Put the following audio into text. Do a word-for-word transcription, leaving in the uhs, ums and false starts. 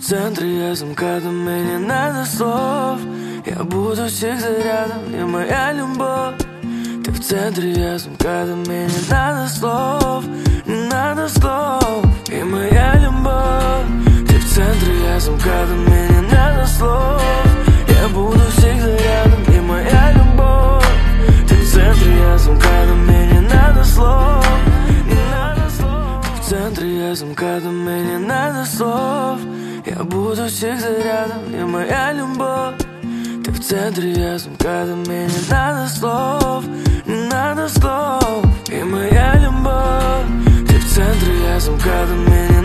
центре я замкада, мне не надо слов. Я буду всегда рядом, и моя любовь. Ты в центре я замкада, мне не надо слов. Не надо слов, и моя любовь. Ты в центре я замкада, мне не надо слов. Я буду всегда рядом, и моя любовь. Ты в центре я замкада, мне не надо слов. Не надо слов. В центре я замкада, мне не надо слов. Я буду всегда рядом, и моя любовь. Ты в центре я замкада, мне не надо слов. Не надо слов, и моя любовь. Ты в центре я замкада, мне не